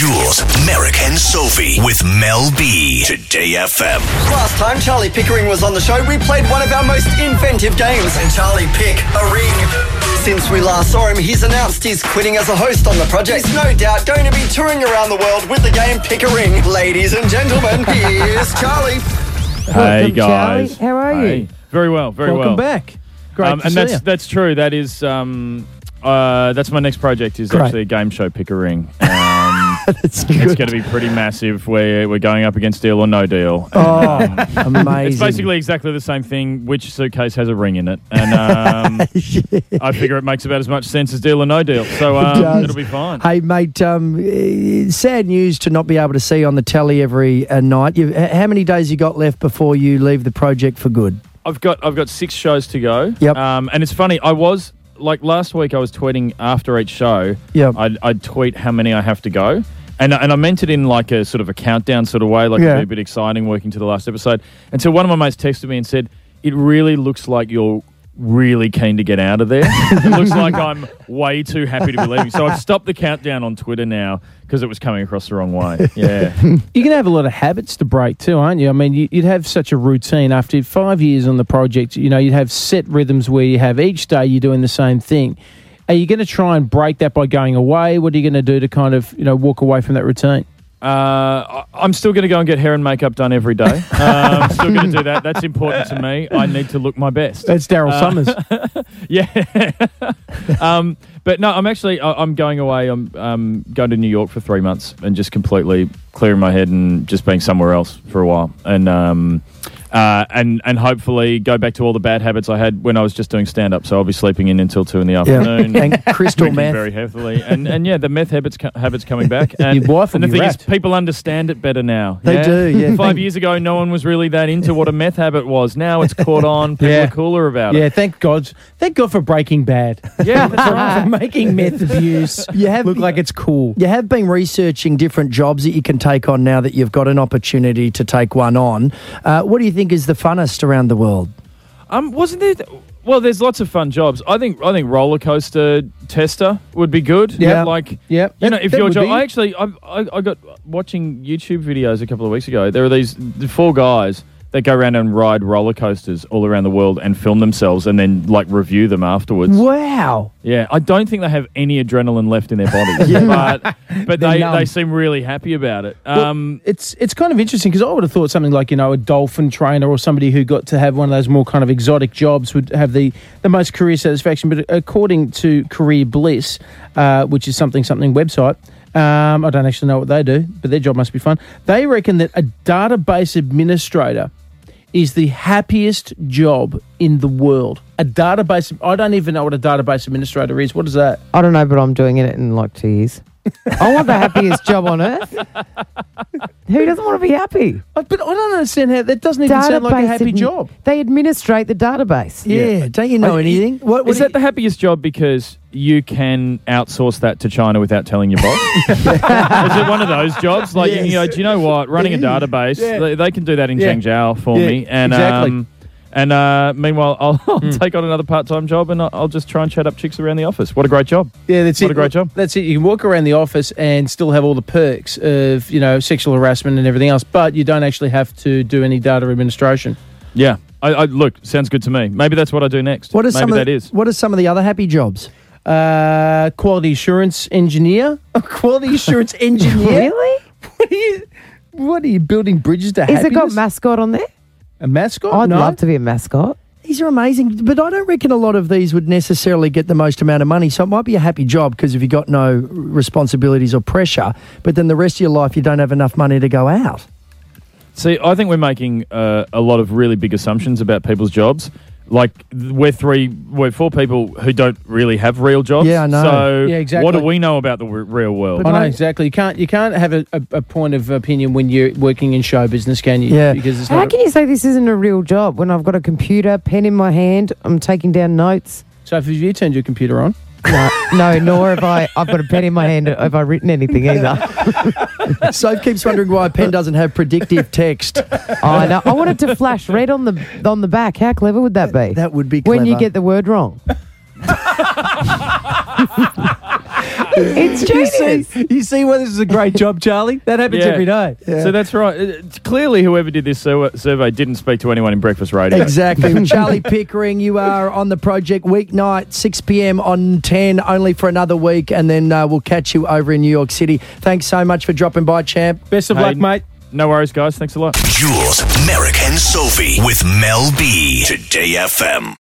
Jules, Merrick and Sophie with Mel B. Today FM. Last time Charlie Pickering was on the show, we played one of our most inventive games, and Charlie Pick a ring. Since we last saw him, he's announced he's quitting as a host on the project. He's no doubt going to be touring around the world with the game Pick a Ring. Ladies and gentlemen, here's Charlie. Hey guys, Charlie. How are you? Very well, very Welcome well. back. Great to and see you. that's true. That is that's my next project. Is Great. actually a game show Pick a Ring. That's It's good. going to be pretty massive. We're going up against Deal or No Deal. Oh, amazing. It's basically exactly the same thing. Which suitcase has a ring in it? And I figure it makes about as much sense as Deal or No Deal. So does. it'll be fine. Hey, mate, sad news to not be able to see you on the telly every night. How many days you got left before you leave the project for good? I've got 6 shows to go. Yep. And it's funny. I was like last week. I was tweeting after each show. Yep. I'd tweet how many I have to go. And I meant it in like a sort of a countdown sort of way, like it'd be a bit exciting working to the last episode. And so one of my mates texted me and said, "It really looks like you're really keen to get out of there. It looks like I'm way too happy to be leaving." So I've stopped the countdown on Twitter now because it was coming across the wrong way. Yeah. You're going to have a lot of habits to break too, aren't you? I mean, you'd have such a routine. After 5 years on the project, you know, you'd have set rhythms where you have each day you're doing the same thing. Are you going to try and break that by going away? What are you going to do to kind of, walk away from that routine? I'm still going to go and get hair and makeup done every day. I'm still going to do that. That's important to me. I need to look my best. That's Daryl Summers. Yeah. But no, I'm going away. I'm going to New York for 3 months and just completely clearing my head and just being somewhere else for a while. And hopefully go back to all the bad habits I had when I was just doing stand-up. So I'll be sleeping in until 2 in the afternoon. And crystal drinking meth. very heavily. And yeah, the meth habits coming back. And, Your wife will and the be thing wrapped. is, people understand it better now. They do, yeah. 5 years ago, no one was really that into what a meth habit was. Now it's caught on. People Yeah. are cooler about Yeah, it. thank God for Breaking Bad. Yeah, that's right. For making meth abuse look like it's cool. You have been researching different jobs that you can take on now that you've got an opportunity to take one on. What do you think is the funnest around the world? Wasn't there? Well, there's lots of fun jobs. I think roller coaster tester would be good. Yeah. Yep. You know, That- if that your would job, be- I got watching YouTube videos a couple of weeks ago. There are these 4 guys that go around and ride roller coasters all around the world and film themselves and then like review them afterwards. Wow. Yeah, I don't think they have any adrenaline left in their bodies, but They're numb. they seem really happy about it. Well, it's kind of interesting because I would have thought something like, a dolphin trainer or somebody who got to have one of those more kind of exotic jobs would have the most career satisfaction. But according to Career Bliss, which is something website, I don't actually know what they do, but their job must be fun. They reckon that a database administrator is the happiest job in the world. A database, I don't even know what a database administrator is. What is that? I don't know, but I'm doing it in like 2 years. I want the happiest job on earth. Who doesn't want to be happy? But I don't understand how that doesn't even sound like a happy job. They administrate the database. Yeah, don't you know anything? Is that the happiest job because you can outsource that to China without telling your boss? Is it one of those jobs? Like, do you know what? Running a database, they can do that in Zhangzhou for me. And, exactly. Meanwhile, I'll take on another part-time job and I'll just try and chat up chicks around the office. What a great job. Yeah, that's it. What a great job. That's it. You can walk around the office and still have all the perks of, sexual harassment and everything else, but you don't actually have to do any data administration. Yeah. I look, sounds good to me. Maybe that's what I do next. What are some of the other happy jobs? Quality assurance engineer. Quality assurance engineer? Really? What are you building bridges to happiness? Has it got mascot on there? A mascot? I'd No. love to be a mascot. These are amazing, but I don't reckon a lot of these would necessarily get the most amount of money. So it might be a happy job because if you've got no responsibilities or pressure, but then the rest of your life you don't have enough money to go out. See, I think we're making a lot of really big assumptions about people's jobs. Like, we're 4 people who don't really have real jobs. Yeah, I know. So Yeah, exactly. what do we know about the real world? I know, exactly. You can't have a point of opinion when you're working in show business, can you? Yeah. Because it's How not. can you say this isn't a real job when I've got a computer, pen in my hand, I'm taking down notes? So if you turned your computer on. No, nor have I've got a pen in my hand, have I written anything either. Soph keeps wondering why a pen doesn't have predictive text. I know. I want it to flash red on the back. How clever would that be? That would be clever. When you get the word wrong. It's genius. You see why this is a great job, Charlie? That happens every day. So that's right. Clearly, whoever did this survey didn't speak to anyone in breakfast radio. Exactly. Charlie Pickering, you are on the project weeknight, 6 p.m. on 10, only for another week, and then we'll catch you over in New York City. Thanks so much for dropping by, champ. Best of luck, mate. No worries, guys. Thanks a lot. Jules, Merrick and Sophie with Mel B. Today FM.